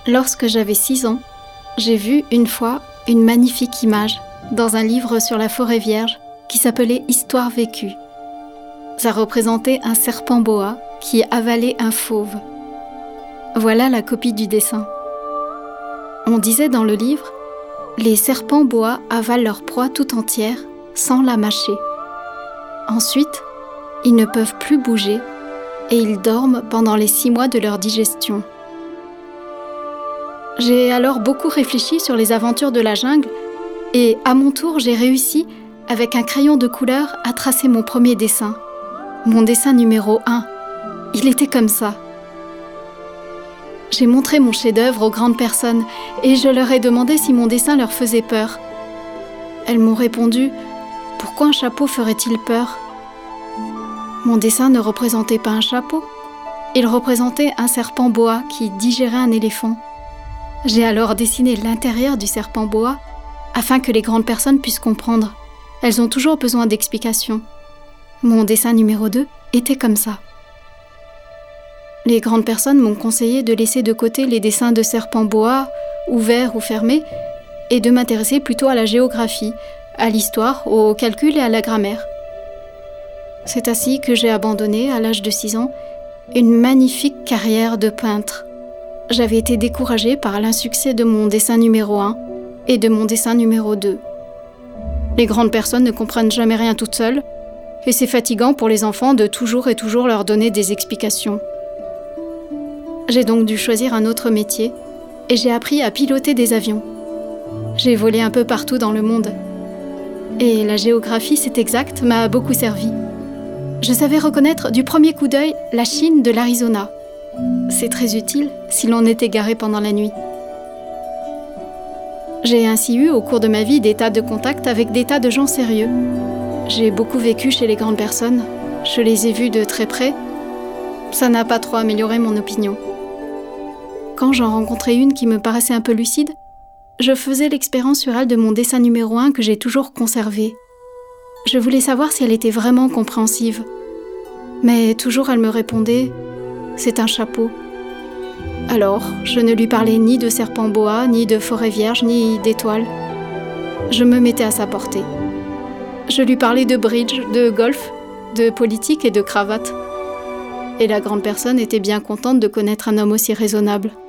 Lorsque j'avais 6 ans, j'ai vu une fois une magnifique image dans un livre sur la forêt vierge qui s'appelait « Histoire vécue ». Ça représentait un serpent boa qui avalait un fauve. Voilà la copie du dessin. On disait dans le livre « Les serpents boa avalent leur proie tout entière sans la mâcher. Ensuite, ils ne peuvent plus bouger et ils dorment pendant les 6 mois de leur digestion. » J'ai alors beaucoup réfléchi sur les aventures de la jungle et à mon tour, j'ai réussi, avec un crayon de couleur, à tracer mon premier dessin. Mon dessin numéro 1. Il était comme ça. J'ai montré mon chef-d'œuvre aux grandes personnes et je leur ai demandé si mon dessin leur faisait peur. Elles m'ont répondu « Pourquoi un chapeau ferait-il peur ?» Mon dessin ne représentait pas un chapeau. Il représentait un serpent boa qui digérait un éléphant. J'ai alors dessiné l'intérieur du serpent boa afin que les grandes personnes puissent comprendre. Elles ont toujours besoin d'explications. Mon dessin numéro 2 était comme ça. Les grandes personnes m'ont conseillé de laisser de côté les dessins de serpents boa, ouverts ou fermés, et de m'intéresser plutôt à la géographie, à l'histoire, au calcul et à la grammaire. C'est ainsi que j'ai abandonné, à l'âge de 6 ans, une magnifique carrière de peintre. J'avais été découragée par l'insuccès de mon dessin numéro 1 et de mon dessin numéro 2. Les grandes personnes ne comprennent jamais rien toutes seules, et c'est fatigant pour les enfants de toujours et toujours leur donner des explications. J'ai donc dû choisir un autre métier, et j'ai appris à piloter des avions. J'ai volé un peu partout dans le monde. Et la géographie, c'est exact, m'a beaucoup servi. Je savais reconnaître du premier coup d'œil la Chine de l'Arizona. C'est très utile si l'on est égaré pendant la nuit. J'ai ainsi eu au cours de ma vie des tas de contacts avec des tas de gens sérieux. J'ai beaucoup vécu chez les grandes personnes. Je les ai vus de très près. Ça n'a pas trop amélioré mon opinion. Quand j'en rencontrais une qui me paraissait un peu lucide, je faisais l'expérience sur elle de mon dessin numéro 1 que j'ai toujours conservé. Je voulais savoir si elle était vraiment compréhensive. Mais toujours elle me répondait « C'est un chapeau ». Alors, je ne lui parlais ni de serpent boa, ni de forêt vierge, ni d'étoiles. Je me mettais à sa portée. Je lui parlais de bridge, de golf, de politique et de cravate. Et la grande personne était bien contente de connaître un homme aussi raisonnable.